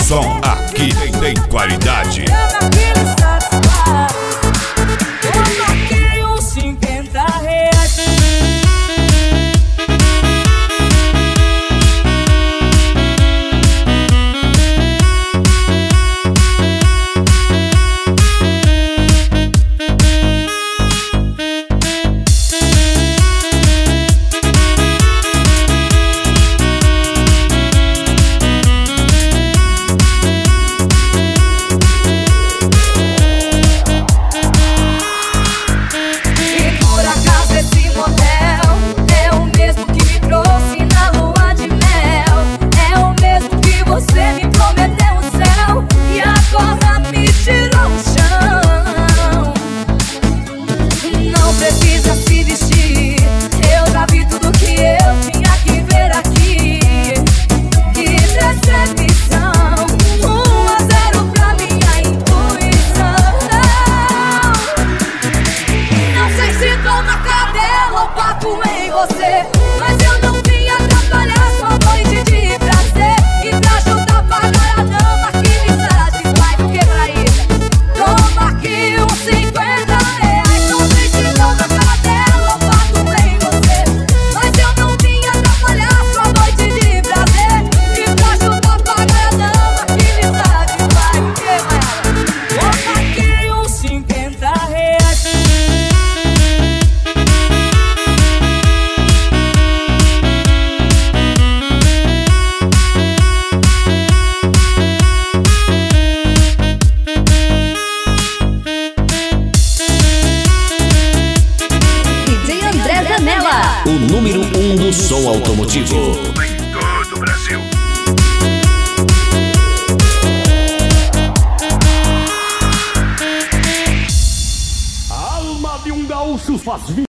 som aqui tem qualidade. Mas eu não vim atrapalhar sua noite de prazer. E pra ajudar a pagar a dama que me satisfaz. O que pra isso? Toma aqui uns 50 reais. Não sei se dou na cara dela ou bato em você. Mas eu não vim atrapalhar sua noite de prazer. E pra ajudar a pagar a dama que me satisfaz. O que pra ela? Toma aqui uns 50 reais. O número 1 do som automotivo. Em todo o Brasil. A alma de um gaúcho faz